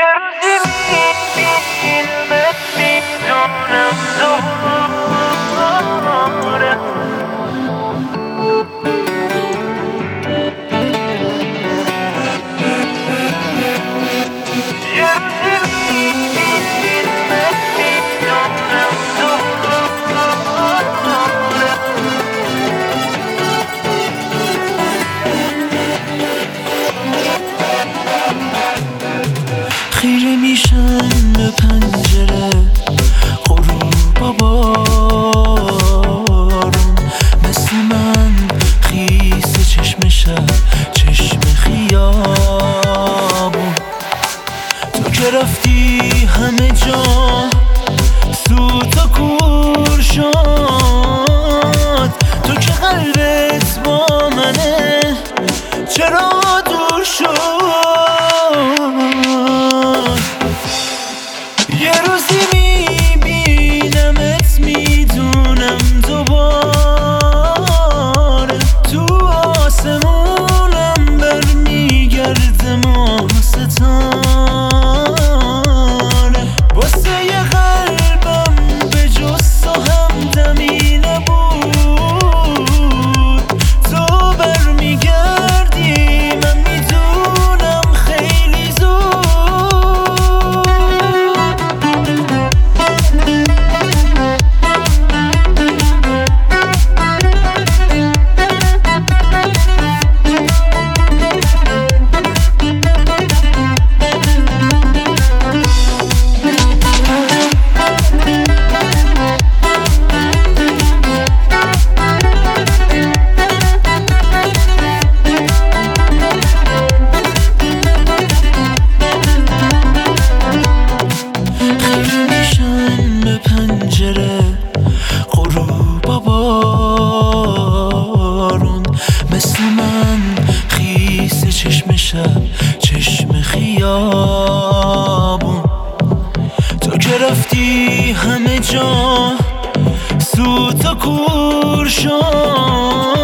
خیره میشن به پنجره غروب بارون، مثل من خیس چشم شب، چشم خیابون. تو که رفتی همه جا سوتا کور شد، تو که قلبت با منه چرا دور شد؟ یه روزی میبینمت میدونم دوباره تو آسمونم برمیگرده ماه ستاره. واسه یه قلبم به جز تو همدمی نبود، تو برمیگردی من میدونم خیلی زود. غروب بارون، مثل من خیس چشم شب، چشم خیابون. تو که رفتی همه جا سوتا کور شد،